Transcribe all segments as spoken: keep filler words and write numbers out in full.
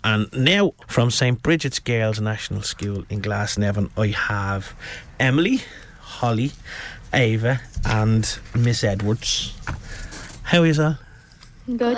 And now from Saint Bridget's Girls National School in Glasnevin, I have Emily, Holly, Ava and Miss Edwards. How is all? Good.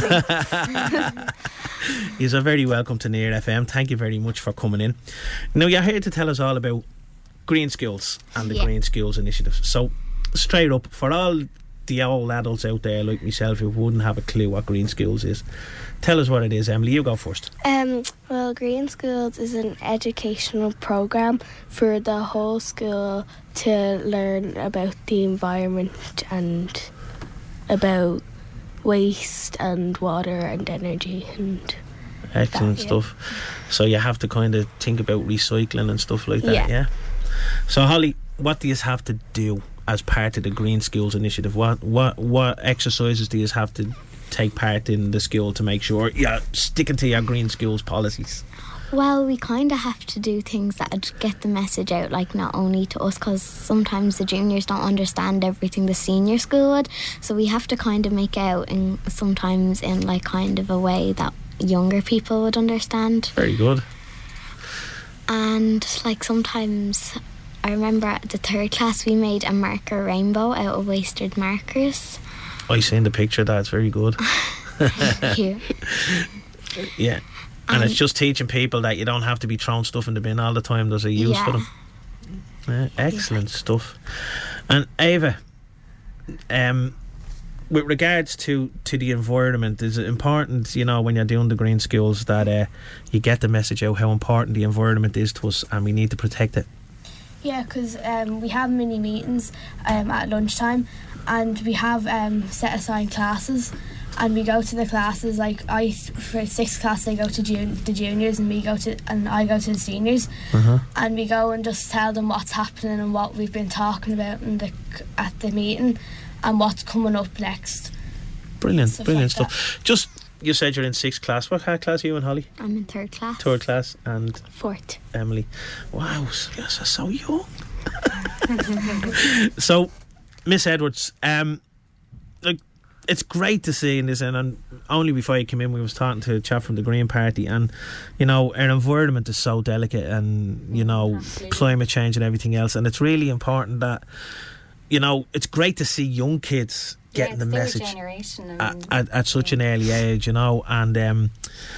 You're very welcome to Near F M. Thank you very much for coming in. Now you're here to tell us all about Green Schools and the yeah. Green Schools initiative. So straight up, for all the old adults out there like myself who wouldn't have a clue what Green Schools is, tell us what it is. Emily, you go first. Um, well, Green Schools is an educational programme for the whole school to learn about the environment and about waste and water and energy and excellent that, stuff. Yeah. So you have to kind of think about recycling and stuff like that, yeah? yeah? So Holly, what do you have to do as part of the Green Schools initiative? What what what exercises do you have to take part in the school to make sure you're sticking to your Green Schools policies? Well, we kind of have to do things that would get the message out, like not only to us, because sometimes the juniors don't understand everything the senior school would, so we have to kind of make out in sometimes in like kind of a way that younger people would understand. Very good. And like sometimes I remember at the third class we made a marker rainbow out of wasted markers. I seen the picture. That's very good. Thank you. Yeah. And um, it's just teaching people that you don't have to be throwing stuff in the bin all the time. There's a use yeah. for them. Yeah, excellent yeah. stuff. And Ava, um, with regards to, to the environment, is it important, you know, when you're doing the Green Schools that uh, you get the message out how important the environment is to us and we need to protect it? Yeah, because um, we have mini meetings um, at lunchtime, and we have um, set aside classes, and we go to the classes. Like I, for sixth class, they go to jun- the juniors, and we go to, and I go to the seniors, uh-huh. and we go and just tell them what's happening and what we've been talking about in the at the meeting, and what's coming up next. Brilliant, stuff brilliant like stuff. That. Just. You said you're in sixth class. What class are you in, Holly? I'm in third class. Third class and fourth. Emily. Wow, you're so young. So, Miss Edwards, um, like it's great to see in this, and, and only before you came in, we was talking to a chap from the Green Party, and you know our environment is so delicate, and you know Absolutely. Climate change and everything else, and it's really important that you know it's great to see young kids getting yeah, the message generation, I mean, at, at, at such yeah. an early age, you know, and um,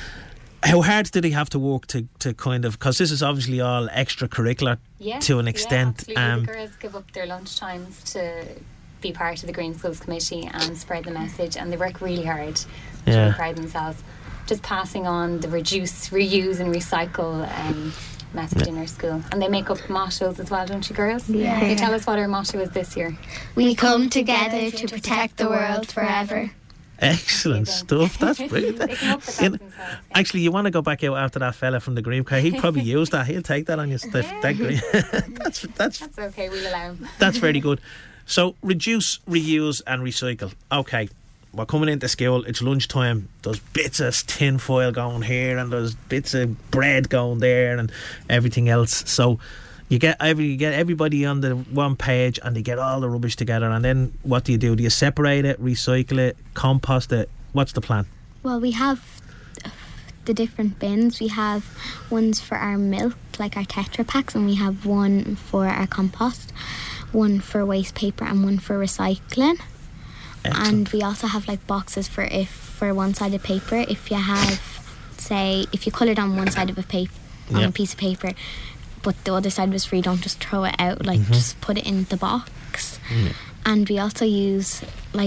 how hard did they have to work to, to kind of, because this is obviously all extracurricular yes, to an extent. Yeah, absolutely. Um, the girls give up their lunch times to be part of the Green Schools Committee and spread the message, and they work really hard to yeah. be proud of themselves, just passing on the reduce, reuse and recycle um, message yeah. in our school. And they make up mottos as well, don't you girls? Yeah. Can you tell us what our motto is this year? We come together to protect the world forever. Excellent stuff. That's brilliant. They come up with that themselves, yeah. Actually, you want to go back out after that fella from the Green Car? He'd probably use that. He'll take that on your stuff. Yeah. That green. that's that's that's okay. We'll allow him. That's very good. So reduce, reuse, and recycle. Okay. We're coming into school, it's lunchtime, there's bits of tin foil going here and there's bits of bread going there and everything else. So you get every you get everybody on the one page and they get all the rubbish together, and then what do you do? Do you separate it, recycle it, compost it? What's the plan? Well, we have the different bins. We have ones for our milk, like our Tetra Packs, and we have one for our compost, one for waste paper and one for recycling. Excellent. And we also have like boxes for if for one-sided paper. If you have, say, if you coloured on one side of a paper on yep. a piece of paper, but the other side was free, don't just throw it out. Like mm-hmm. just put it in the box. Mm. And we also use like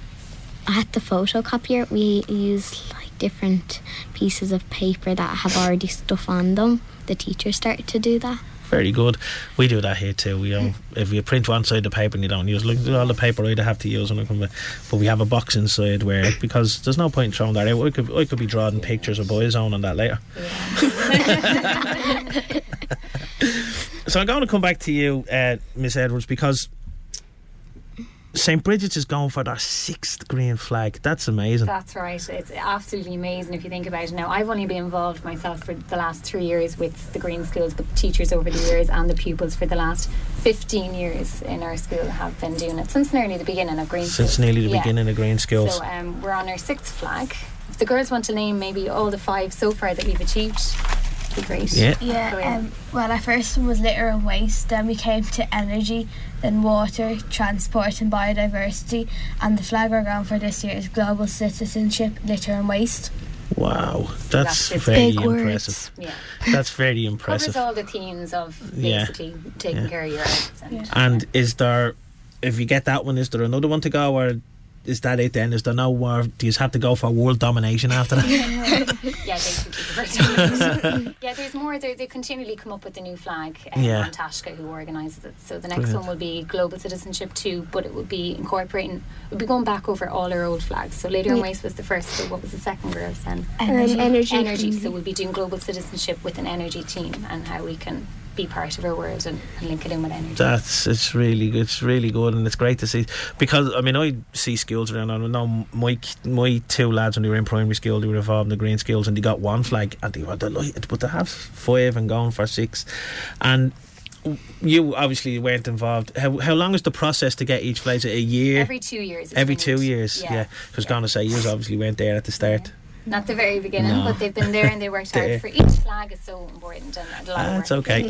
at the photocopier we use like different pieces of paper that have already stuff on them. The teachers started to do that. Very good. We do that here too. We um, if you print one side of the paper and you don't use, look at all the paper I'd have to use when I come back. But we have a box inside where, because there's no point in throwing that out. I could I could be drawing pictures of Boyzone on that later. Yeah. So I'm going to come back to you, uh, Miss Edwards, because Saint Bridget's is going for their sixth green flag. That's amazing. That's right. It's absolutely amazing if you think about it. Now, I've only been involved myself for the last three years with the Green Schools, but the teachers over the years and the pupils for the last fifteen years in our school have been doing it since nearly the beginning of Green Schools. Since nearly the yeah. beginning of Green Schools. So um, we're on our sixth flag. the girls want to name maybe all the five so far that we've achieved, it'd be great. Yeah. Yeah, Go ahead. um, well, our first one was litter and waste, then we came to energy, then water, transport and biodiversity, and the flag we're going for this year is global citizenship, litter and waste. Wow, that's That's very big impressive. words. Yeah. That's very Covers impressive. all the themes of Yeah. basically taking Yeah. care of your earth. And, Yeah. And is there, if you get that one, is there another one to go, or is that it then? Is there no more? Do you have to go for world domination after that? yeah, basically the first yeah, there's more. They, they continually come up with a new flag. Um, Yeah. And Tashka, who organises it. So the next Brilliant. one will be global citizenship too, but it would be incorporating. We'll be going back over all our old flags. So litter and Yeah. waste was the first. So what was the second, girls? Then Energy. energy. energy. So we'll be doing global citizenship with an energy team and how we can be part of our world and, and link it in with energy. That's it's really it's really good, and it's great to see, because I mean I see schools around. I know my my two lads when they were in primary school, they were involved in the green schools and they got one flag and they were delighted, but to have five and going for six, and you obviously weren't involved. How how long is the process to get each flag? Is it a year? Every two years. it's Every renewed. two years, yeah. I was going to say, you obviously weren't there at the start. Not the very beginning, No. but they've been there and they worked There. hard for each flag is so important and a lot of That's work. okay.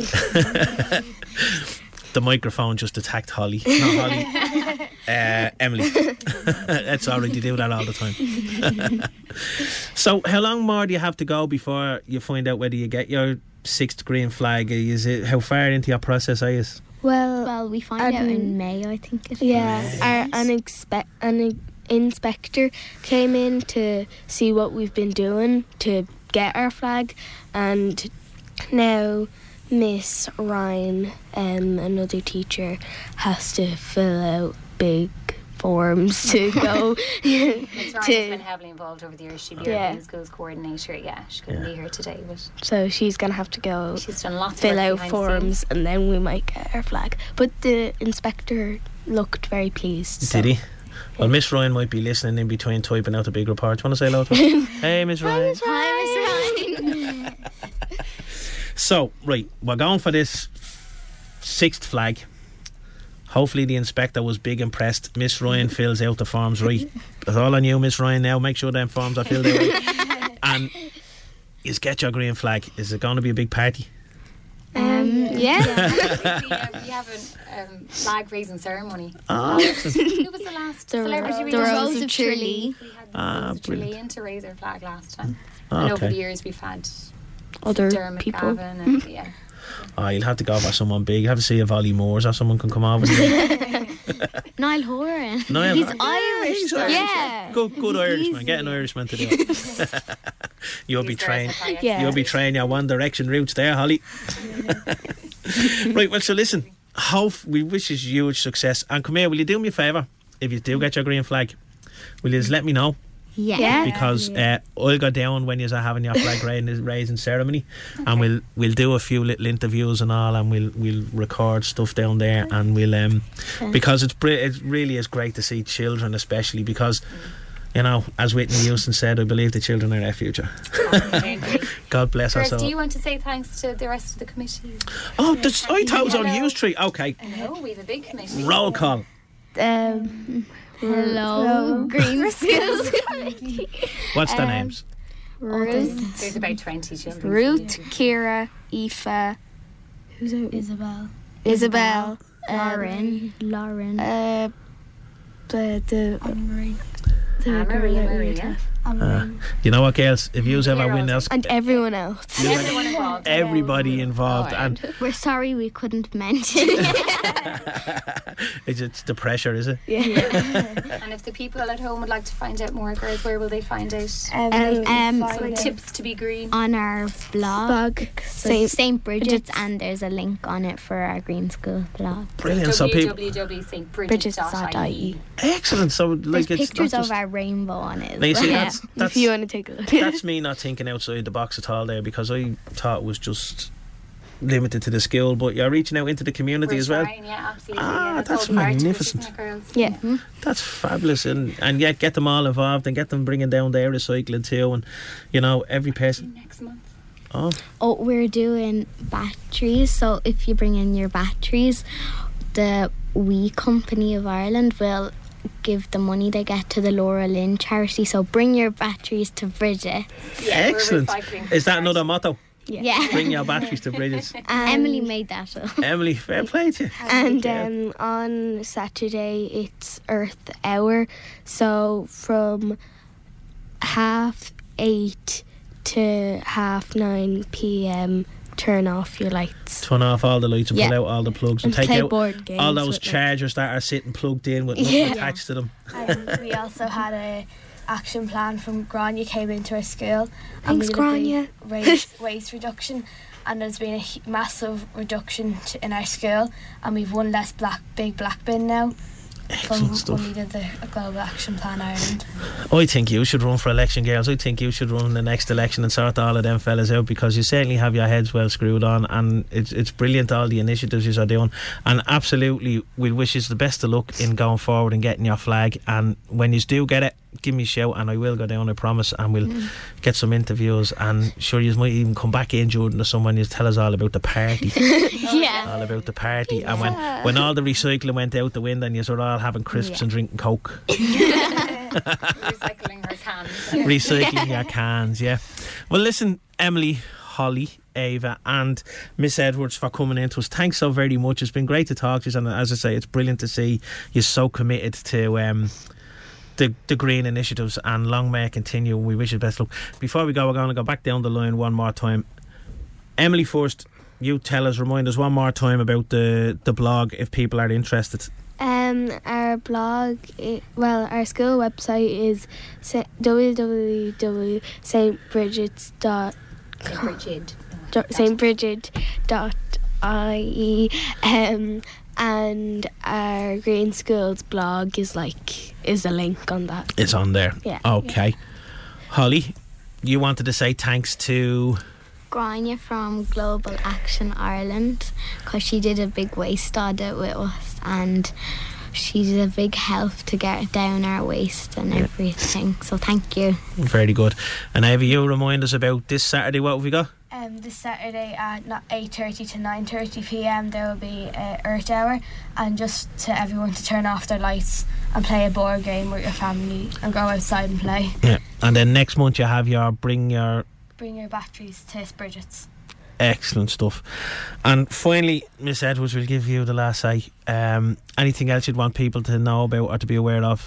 The microphone just attacked Holly. Not Holly. Uh, Emily. That's alright, you do that all the time. So, how long more do you have to go before you find out whether you get your sixth green flag? Is it, how far into your process are you? Well, Well, we find out Um, in May, I think. It yeah, is. our an, expe- an inspector came in to see what we've been doing to get our flag, and now Miss Ryan, um, another teacher, has to fill out big forms to go. Miss Ryan's to- been heavily involved over the years. She'd be Yeah. our Green Schools coordinator. Yeah, she couldn't Yeah. be here today, but So she's gonna have to go she's done lots fill of work out behind the forms, and then we might get our flag. But the inspector looked very pleased. So. Did he? Well, Miss Ryan might be listening in between typing out a big report. Do you want to say hello to her? Hey, Miss Ryan. Hi, Miss Ryan. So, right, we're going for this sixth flag. Hopefully the inspector was big impressed. Miss Ryan fills out the forms right. That's all on you, Miss Ryan, now. Make sure them forms are filled out right. And you get your green flag. Is it going to be a big party? Um, yeah. scenes. we, uh, we have a um, flag raising ceremony. Oh, Who was the last The celebrity Ro- we the had? Rose of Tralee. We had Ah, Rose of brilliant. Tralee in to raise our flag last time. And over the okay. years we've had Other Dermot people. Gavin and yeah. Oh, you'll have to go for someone big. You have to see if Ollie Moores or someone can come over. Niall Horan. Niall He's Horan. Irish. he's though. Irish. Yeah. Good, good Irishman. Get an Irishman to do it. You'll be These girls trained. are high Yeah. You'll be trained your One Direction roots there, Holly. Right, well, so listen. Hope we wish you huge success. And come here, will you do me a favour? If you do get your green flag, will you just let me know? Yeah. Yeah. Because uh, I'll go down when you're having your flag raising, raising ceremony, and we'll we'll do a few little interviews and all, and we'll we'll record stuff down there, and we'll um because it's br- it really is great to see children, especially because, you know, as Whitney Houston said, I believe the children are our future. God bless us Girls, do all. you want to say thanks to the rest of the committee? Oh, that's, I thought it was only Hello. you three. Okay, No, we have a big committee. roll call. Um, Hello, Green Schools. What's their Um, names? Ruth, There's about twenty children. Ruth, Kira, Aoife, who's it? Isabel. Isabel, Lauren. Lauren. Uh, the the Anne-Marie. the Anne girl Marie, that we Maria. would have. Anne-Marie. You know what, girls? If you ever win Heroes. else, And everyone else. And everyone involved. everybody involved, and We're sorry we couldn't mention. it's, it's the pressure, is it? And if the people at home would like to find out more, girls, where will they find out? Um, Um, um, find Some it. tips to be green. On our blog. Bug. Saint, Saint Bridget's, Bridget's. and there's a link on it for our Green School blog. Brilliant. So people, w w w dot st bridget Bridget's dot dot i I e. E. excellent. So like There's it's pictures not of just, our rainbow on it. as Now, you see, well. that's that's if you want to take a look. that's me not thinking outside the box at all there, because I thought it was just limited to the school, but you're reaching out into the community We're as well. trying, yeah, absolutely. Ah, yeah, it's that's all part of it, magnificent. isn't it, girls? Yeah. That's fabulous, and and yet get them all involved and get them bringing down their recycling too, and you know every person. Next month. Oh, Oh, we're doing batteries. So if you bring in your batteries, the We Company of Ireland will give the money they get to the Laura Lynn charity. So bring your batteries to Bridget. Yeah, we're Excellent. recycling Is that for another motto? Yeah. Bring your batteries to Bridget's. And, Emily made that up. Emily, fair play to you. And Yeah. um, on Saturday it's Earth Hour, so from half eight to half nine p.m. turn off your lights Turn off all the lights and Yeah. pull out all the plugs and, and take play out board games. all those with, like- chargers that are sitting plugged in with nothing Yeah. attached to them. And we also had a action plan from Grania came into our school, and Thanks, we did Grania. a big waste, waste reduction, and there's been a hu- massive reduction to, in our school, and we've one less black big black bin now from Excellent stuff. when we did the Global Action Plan Ireland. I think you should run for election, girls. I think you should run the next election and sort all of them fellas out, because you certainly have your heads well screwed on, and it's it's brilliant all the initiatives you are doing, and absolutely we'll wish you the best of luck in going forward and getting your flag. And when you do get it, give me a shout and I will go down, I promise, and we'll mm. get some interviews, and sure you might even come back in during the summer and you tell us all about the party. Yeah. All about the party. Yeah. And when, when all the recycling went out the window and you were all having crisps Yeah. and drinking Coke. recycling her cans. Recycling your cans, yeah. Well, listen, Emily, Holly, Ava and Miss Edwards, for coming in to us. Thanks so very much. It's been great to talk to you, and as I say, it's brilliant to see you're so committed to um, the, the green initiatives, and long may it continue. We wish you the best luck. Before we go, we're going to go back down the line one more time. Emily, first, you tell us, remind us one more time about the, the blog if people are interested. Um, our blog, i well, our school website is w w w dot st bridget's dot Bridget. st bridget dot i e, um, and our Green Schools blog is like is a link on that. It's on there. Yeah. Okay. Yeah. Holly, you wanted to say thanks to Grania from Global Action Ireland, because she did a big waste audit with us, and she's a big help to get down our waste and yeah. everything, so thank you. Very good. And Ava, you remind us about this Saturday. What have we got? Um, this Saturday at eight thirty to nine thirty p.m. there will be uh, Earth Hour, and just to everyone to turn off their lights and play a board game with your family and go outside and play. Yeah. And then next month you have your bring your Bring your batteries to Bridget's. Excellent stuff. And finally, Miss Edwards, will give you the last say. Um, anything else you'd want people to know about or to be aware of?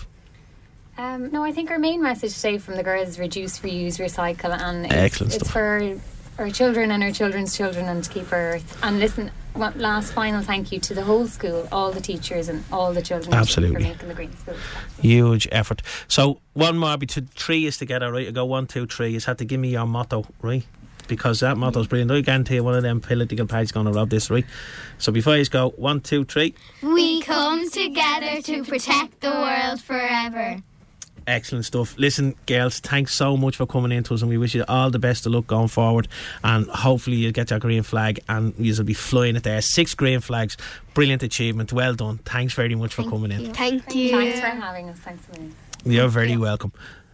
Um, no, I think our main message today from the girls is reduce, reuse, recycle, and it's, Excellent it's stuff. for our children and our children's children, and to keep our earth. And listen, one last final thank you to the whole school, all the teachers and all the children. Absolutely. For making the Green Schools. Huge effort. So one more, between three is together, right? You go one, two, three. You have to give me your motto, right? Because that motto is brilliant. I guarantee one of them political parties going to rob this, right? So before you go, one, two, three. We come together to protect the world forever. Excellent stuff. Listen, girls, thanks so much for coming in to us, and we wish you all the best of luck going forward, and hopefully you'll get your green flag and you'll be flying it there. Six green flags. Brilliant achievement. Well done. Thanks very much for Thank coming you. in. Thank you. Thanks for having us. Thanks a million. You're very welcome.